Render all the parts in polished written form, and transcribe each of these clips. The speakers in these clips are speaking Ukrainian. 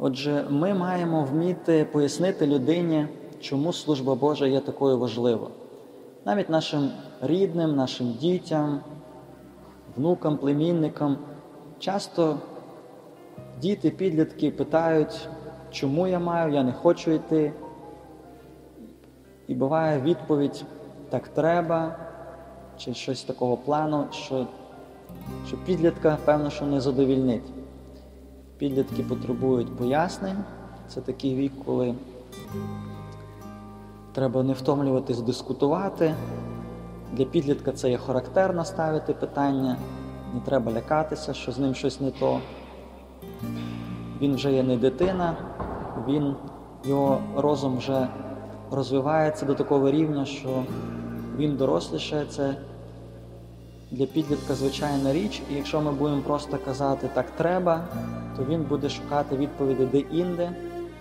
Отже, ми маємо вміти пояснити людині, чому служба Божа є такою важливою. Навіть нашим рідним, нашим дітям, внукам, племінникам. Часто діти, підлітки питають, чому я не хочу йти. І буває відповідь, так треба, чи щось такого плану, що підлітка, певно, що не задовільнить. Підлітки потребують пояснень. Це такий вік, коли треба не втомлюватись дискутувати. Для підлітка це є характерно ставити питання, не треба лякатися, що з ним щось не то. Він вже є не дитина, його розум вже розвивається до такого рівня, що він дорослішає. Це для підлітка звичайна річ, і якщо ми будемо просто казати «так треба», то він буде шукати відповіді де-інде,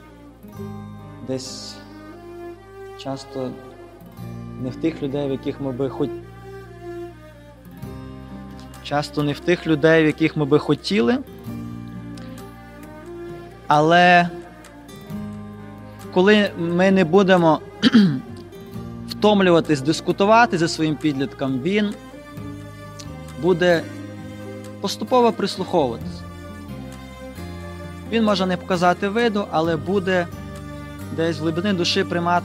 десь часто не в тих людей, в яких ми би хотіли, але коли ми не будемо втомлюватись, дискутувати зі своїм підлітком, він буде поступово прислуховуватися. Він може не показати виду, але буде десь в глибині душі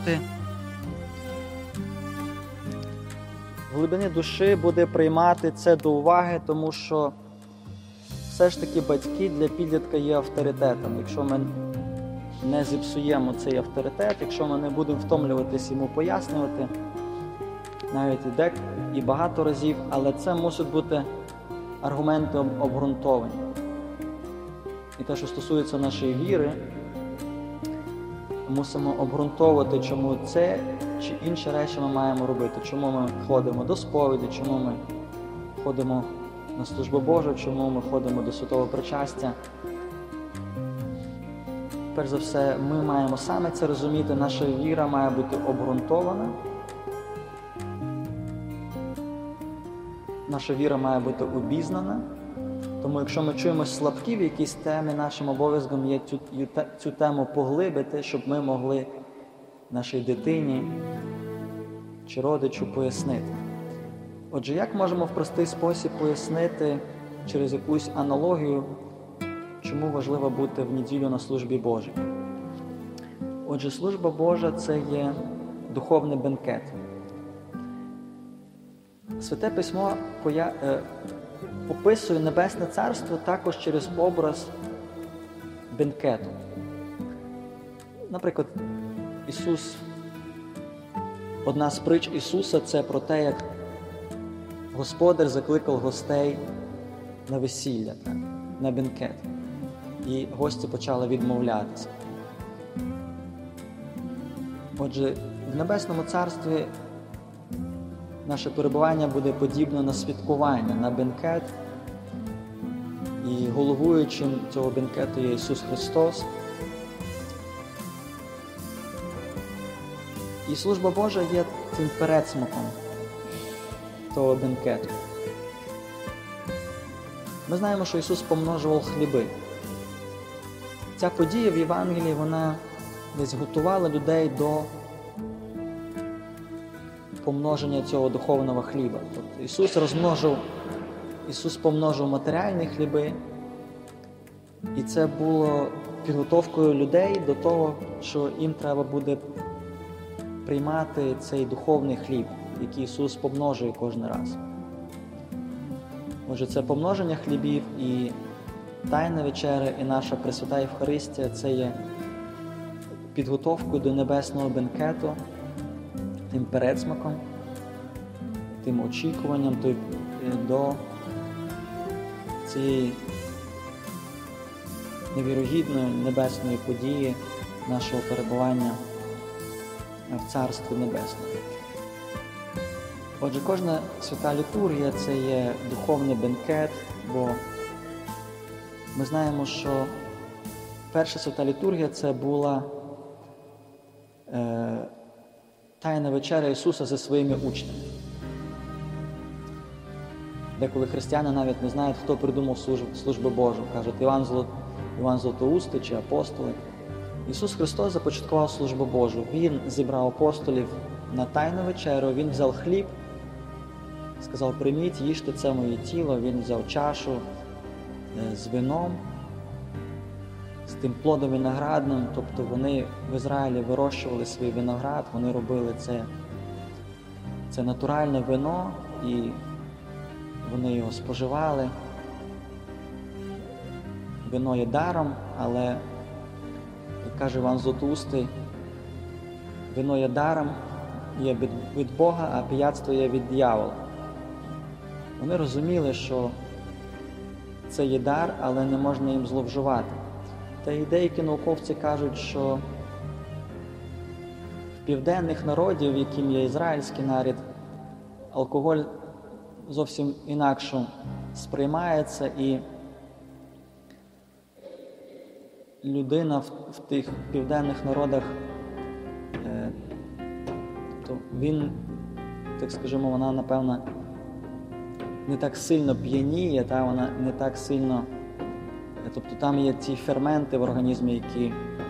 приймати це до уваги, тому що все ж таки батьки для підлітка є авторитетом. Якщо ми не зіпсуємо цей авторитет, якщо ми не будемо втомлюватись йому пояснювати, навіть і багато разів, але це мусять бути аргументи обґрунтовані. І те, що стосується нашої віри, мусимо обґрунтовувати, чому це чи інші речі ми маємо робити. Чому ми ходимо до сповіді, чому ми ходимо на службу Божу, чому ми ходимо до святого причастя. Перш за все, ми маємо саме це розуміти, наша віра має бути обґрунтована. Наша віра має бути обізнана. Тому якщо ми чуємось слабкі в якійсь темі, нашим обов'язком є цю тему поглибити, щоб ми могли нашій дитині чи родичу пояснити. Отже, як можемо в простий спосіб пояснити через якусь аналогію, чому важливо бути в неділю на службі Божій? Отже, служба Божа – це є духовний бенкет. Святе Письмо описує Небесне Царство також через образ бенкету. Наприклад, одна з притч Ісуса – це про те, як Господар закликав гостей на весілля, на бенкет. І гості почали відмовлятися. Отже, в Небесному Царстві наше перебування буде подібне на святкування, на бенкет. І головуючим цього бенкету є Ісус Христос. І служба Божа є цим передсмаком того бенкету. Ми знаємо, що Ісус помножував хліби. Ця подія в Євангелії, вона десь готувала людей до помноження цього духовного хліба. Тобто Ісус помножив матеріальні хліби, і це було підготовкою людей до того, що їм треба буде приймати цей духовний хліб, який Ісус помножує кожен раз. Отже, це помноження хлібів і Тайна вечеря, і наша Пресвята Євхаристія – це є підготовкою до небесного бенкету, тим передсмаком, тим очікуванням до цієї невірогідної небесної події нашого перебування в Царстві Небесному. Отже, кожна свята літургія – це є духовний бенкет, бо ми знаємо, що перша свята літургія – це була Тайна вечеря Ісуса зі своїми учнями. Деколи християни навіть не знають, хто придумав службу Божу. Кажуть, Іван Іван Златоустий чи апостоли. Ісус Христос започаткував службу Божу. Він зібрав апостолів на тайну вечерю, Він взяв хліб, сказав: прийміть, їжте, це моє тіло. Він взяв чашу з вином, з тим плодом виноградним. Тобто вони в Ізраїлі вирощували свій виноград, вони робили це натуральне вино, і вони його споживали. Вино є даром, але, як каже Іван Златоустий, вино є даром, є від Бога, а пияцтво є від диявола. Вони розуміли, що це є дар, але не можна їм зловживати. Та й деякі науковці кажуть, що в південних народів, яким є ізраїльський народ, алкоголь зовсім інакше сприймається, і людина в тих південних народах, тобто він, так скажімо, вона, напевно, не так сильно п'яніє, вона не так сильно, тобто там є ці ферменти в організмі, які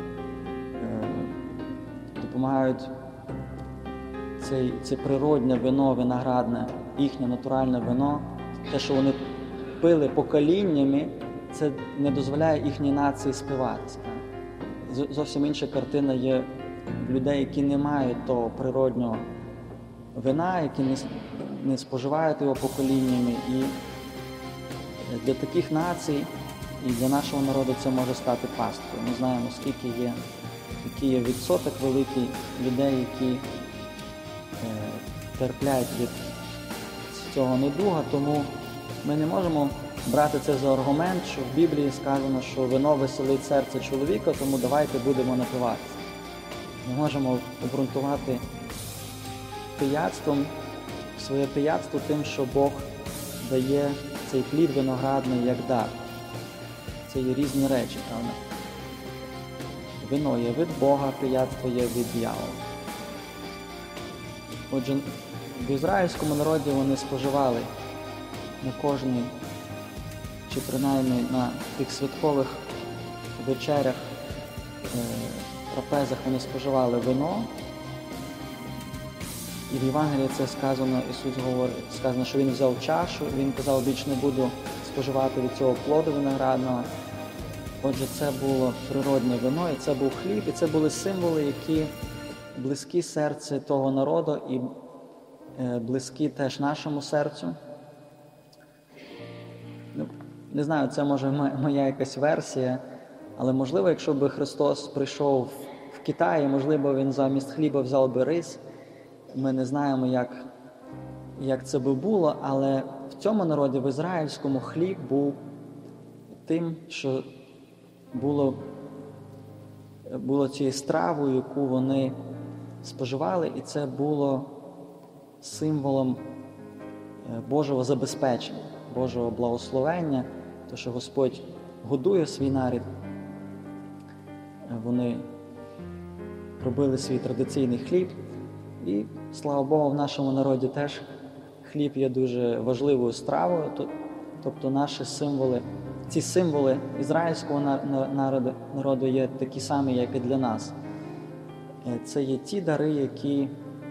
допомагають це природне вино, виноградне, їхнє натуральне вино, те, що вони пили поколіннями, це не дозволяє їхній нації спиватися. Зовсім інша картина є в людей, які не мають того природнього вина, які не споживають його поколіннями. І для таких націй і для нашого народу це може стати пасткою. Ми знаємо, який є відсоток великий людей, які терплять від цього недуга, тому ми не можемо брати це за аргумент, що в Біблії сказано, що вино веселить серце чоловіка, тому давайте будемо напиватися. Ми можемо обґрунтувати пияцтвом, своє пияцтво тим, що Бог дає цей плід виноградний як дар. Це є різні речі, правда? Вино є від Бога, пияцтво є від диявола. Отже, в ізраїльському народі вони споживали на кожній, чи принаймні на тих святкових вечерях, трапезах вони споживали вино. І в Євангелії це сказано, Ісус говорить, сказано, що Він взяв чашу, Він казав: більш не буду споживати від цього плоду виноградного. Отже, це було природне вино, і це був хліб, і це були символи, які близькі серцю того народу і близькі теж нашому серцю. Не знаю, це може моя якась версія, але можливо, якщо б Христос прийшов в Китай, можливо, Він замість хліба взяв би рис. Ми не знаємо, як це би було, але в цьому народі, в ізраїльському, хліб був тим, що було цією стравою, яку вони споживали, і це було символом Божого забезпечення, Божого благословення, то, що Господь годує свій народ. Вони робили свій традиційний хліб, і, слава Богу, в нашому народі теж хліб є дуже важливою стравою, тобто наші символи, ці символи ізраїльського народу є такі самі, як і для нас. Це є ті дари, які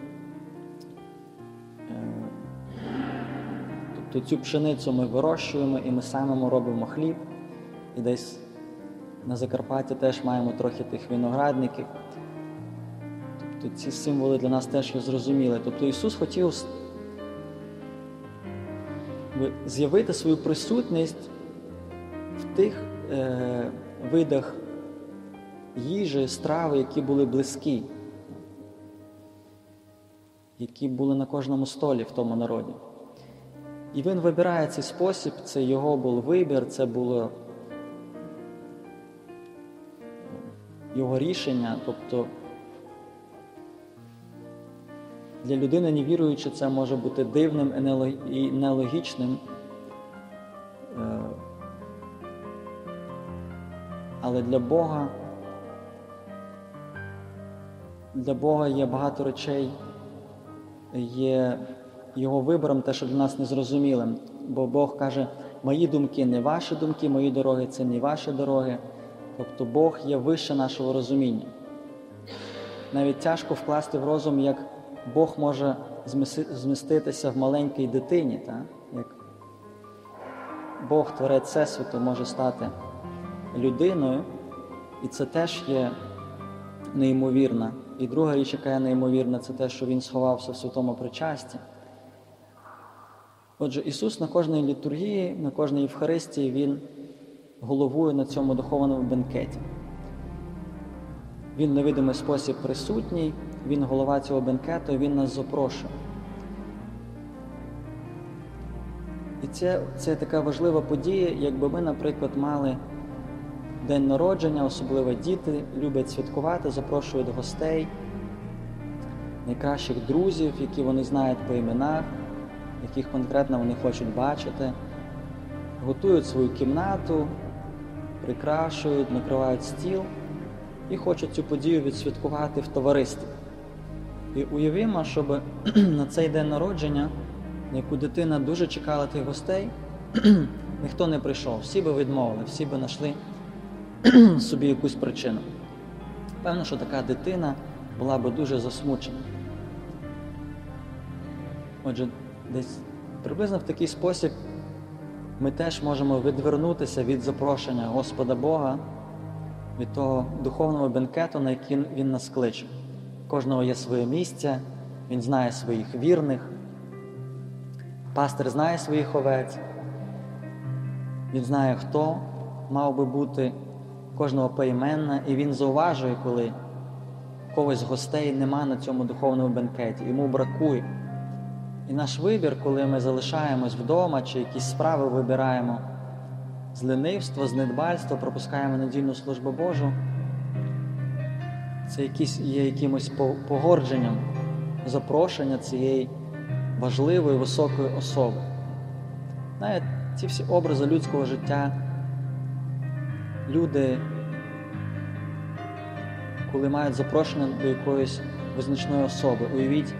тобто цю пшеницю ми вирощуємо і ми самому робимо хліб. І десь на Закарпатті теж маємо трохи тих виноградників. Тобто ці символи для нас теж є зрозуміли. Тобто Ісус хотів з'явити свою присутність в тих видах їжі, страви, які були близькі, які були на кожному столі в тому народі. І Він вибирає цей спосіб, це його був вибір, це було його рішення. Тобто для людини невіруючої це може бути дивним і нелогічним, але для Бога є багато речей, є Його вибором те, що для нас незрозумілим. Бо Бог каже: мої думки не ваші думки, мої дороги це не ваші дороги. Тобто Бог є вище нашого розуміння. Навіть тяжко вкласти в розум, як Бог може зміститися в маленькій дитині, так? Як Бог, Творець Всесвіту, може стати людиною, і це теж є неймовірно. І друга річ, яка є неймовірна, це те, що Він сховався в святому причасті. Отже, Ісус на кожній літургії, на кожній Євхаристії, Він головує на цьому духовному бенкеті. Він в невидимий спосіб присутній, Він голова цього бенкету, і Він нас запрошує. І це така важлива подія, якби ми, наприклад, мали день народження, особливо діти люблять святкувати, запрошують гостей, найкращих друзів, які вони знають по іменах, яких конкретно вони хочуть бачити, готують свою кімнату, прикрашують, накривають стіл і хочуть цю подію відсвяткувати в товаристві. І уявімо, щоб на цей день народження, яку дитина дуже чекала тих гостей, ніхто не прийшов, всі би відмовили, всі би знайшли собі якусь причину. Певно, що така дитина була би дуже засмучена. Отже, десь приблизно в такий спосіб ми теж можемо відвернутися від запрошення Господа Бога, від того духовного бенкету, на який Він нас кличе. У кожного є своє місце, Він знає своїх вірних, пастир знає своїх овець, він знає, хто мав би бути, кожного поіменно, і він зауважує, коли когось з гостей нема на цьому духовному бенкеті, йому бракує. І наш вибір, коли ми залишаємось вдома, чи якісь справи вибираємо з ленивства, з недбальства, пропускаємо недільну службу Божу, це є якимось погордженням запрошення цієї важливої, високої особи. Знаєте, ці всі образи людського життя, люди, коли мають запрошення до якоїсь визначної особи, уявіть,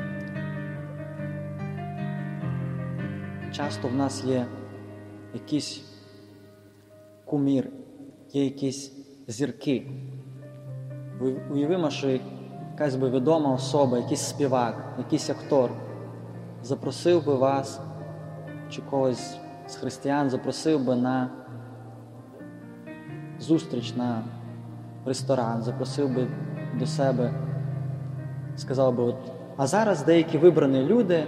часто в нас є якийсь кумір, є якісь зірки. Уявимо, що якась би відома особа, якийсь співак, якийсь актор запросив би вас, чи когось з християн запросив би на зустріч, на ресторан, запросив би до себе, сказав би, а зараз деякі вибрані люди,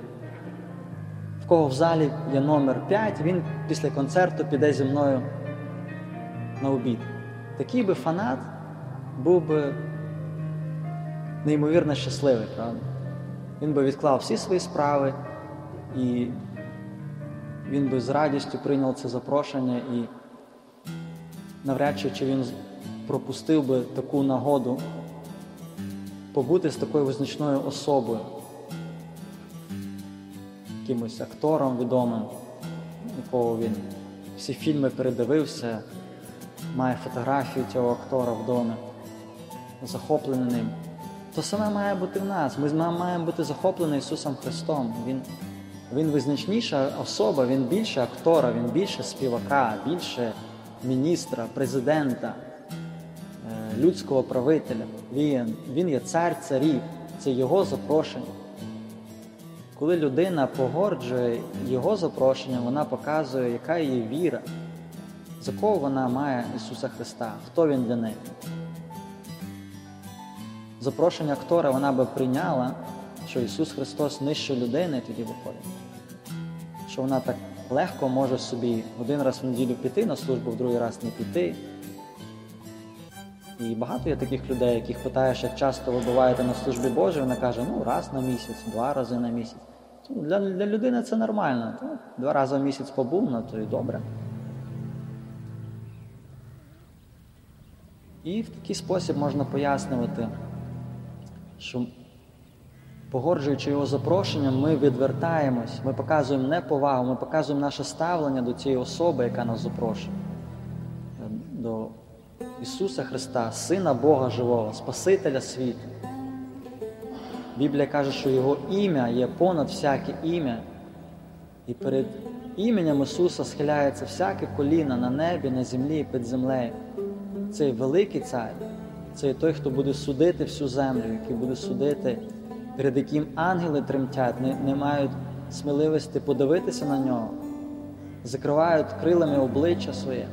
в кого в залі є номер 5, він після концерту піде зі мною на обід. Такий би фанат був би неймовірно щасливий, правда? Він би відклав всі свої справи, і він би з радістю прийняв це запрошення, і навряд чи він пропустив би таку нагоду побути з такою визначною особою, якимось актором відомим, якого він всі фільми передивився, має фотографію цього актора вдома, захоплений ним. То саме має бути в нас. Ми маємо бути захоплені Ісусом Христом. Він визначніша особа, Він більше актора, Він більше співака, більше міністра, президента, людського правителя. Він є цар царів, це Його запрошення. Коли людина погоджує Його запрошення, вона показує, яка її віра, за кого вона має Ісуса Христа, хто Він для неї. Запрошення актора вона би прийняла, що Ісус Христос нижче людини тоді виходить. Що вона так легко може собі один раз в неділю піти на службу, в другий раз не піти. І багато є таких людей, яких питаєш, як часто ви буваєте на службі Божій, вона каже, раз на місяць, 2 рази на місяць. Для людини це нормально. 2 рази в місяць побув, то і добре. І в такий спосіб можна пояснювати, що погоджуючи Його запрошенням, ми відвертаємось, ми показуємо неповагу, ми показуємо наше ставлення до цієї особи, яка нас запрошує. До Ісуса Христа, Сина Бога Живого, Спасителя світу. Біблія каже, що Його ім'я є понад всяке ім'я. І перед іменем Ісуса схиляється всяке коліно на небі, на землі і під землею. цей великий цар, це той, хто буде судити всю землю, який буде судити, перед яким ангели тремтять, не мають сміливості подивитися на нього, закривають крилами обличчя своє.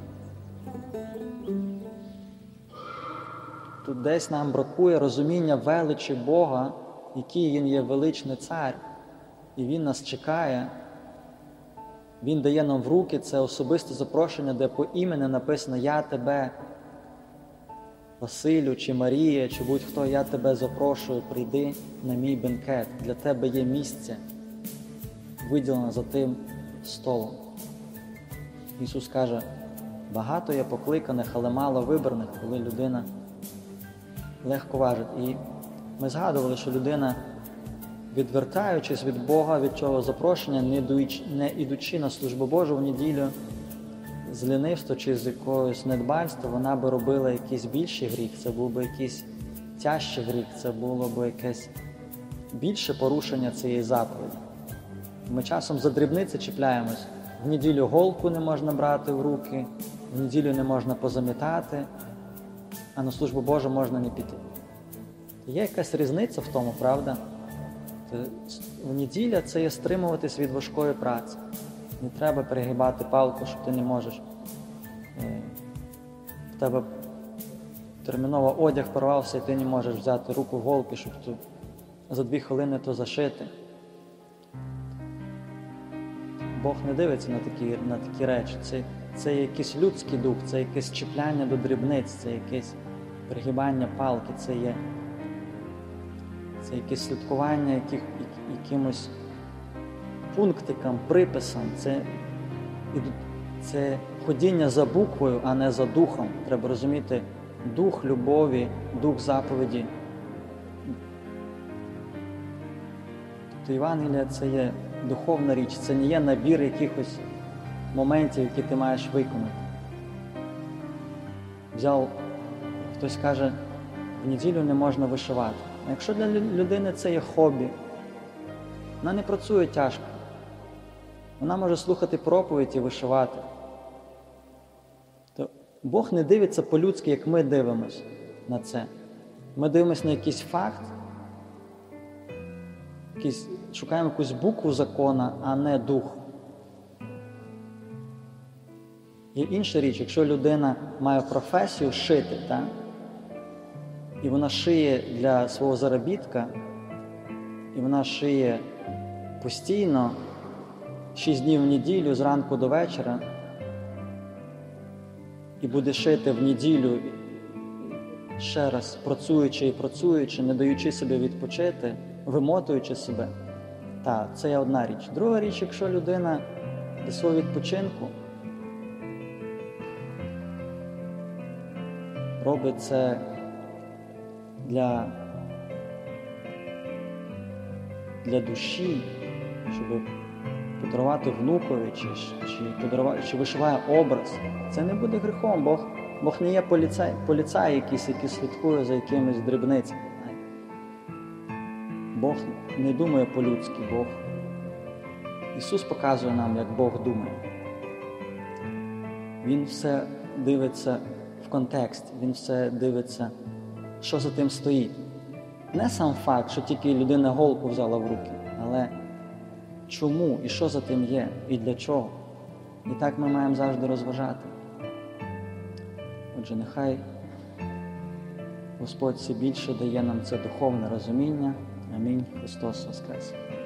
Тут десь нам бракує розуміння величі Бога, який Він є величний цар, і Він нас чекає. Він дає нам в руки це особисте запрошення, де по імені написано «Я тебе, Василю, чи Марія, чи будь-хто, я тебе запрошую, прийди на мій бенкет. Для тебе є місце, виділене за тим столом». Ісус каже, багато є покликаних, але мало вибраних, коли людина легко важить. І ми згадували, що людина, відвертаючись від Бога, від цього запрошення, не ідучи на службу Божу в неділю, з лінивства чи з якогось недбальства, вона би робила якийсь більший гріх, це був би якийсь тяжчий гріх, це було б якесь більше порушення цієї заповіді. Ми часом за дрібниці чіпляємось. В неділю голку не можна брати в руки, в неділю не можна позамітати, а на службу Божу можна не піти. Є якась різниця в тому, правда? В неділя це є стримуватись від важкої праці. Не треба перегибати палку, що ти не можеш. В тебе терміново одяг порвався, і ти не можеш взяти руку в голки, щоб за 2 хвилини то зашити. Бог не дивиться на такі речі. Це якийсь людський дух, це якесь чіпляння до дрібниць, це якесь перегибання палки, це якесь слідкування якимось пунктикам, приписам. Це ходіння за буквою, а не за духом. Треба розуміти дух любові, дух заповіді. Тобто Євангелія – це є духовна річ, це не є набір якихось моментів, які ти маєш виконати. Хтось каже, в неділю не можна вишивати. А якщо для людини це є хобі, вона не працює тяжко. Вона може слухати проповідь і вишивати. То Бог не дивиться по-людськи, як ми дивимось на це. Ми дивимося на якийсь факт, шукаємо якусь букву закона, а не дух. Є інша річ, якщо людина має професію шити, так? І вона шиє для свого заробітка, і вона шиє постійно, 6 днів в неділю, зранку до вечора, і буде шити в неділю, ще раз працюючи, не даючи собі відпочити, вимотуючи себе. Так, це є одна річ. Друга річ, якщо людина для свого відпочинку робить це для душі, щоб подарувати внукові, чи вишиває образ, це не буде гріхом. Бог не є поліцай якийсь, який слідкує за якимись дрібницями. Бог не думає по-людськи, Ісус показує нам, як Бог думає. Він все дивиться в контекст, Він все дивиться, що за тим стоїть. Не сам факт, що тільки людина голку взяла в руки, але чому і що за тим є, і для чого. І так ми маємо завжди розважати. Отже, нехай Господь все більше дає нам це духовне розуміння. Амінь. Христос Воскрес!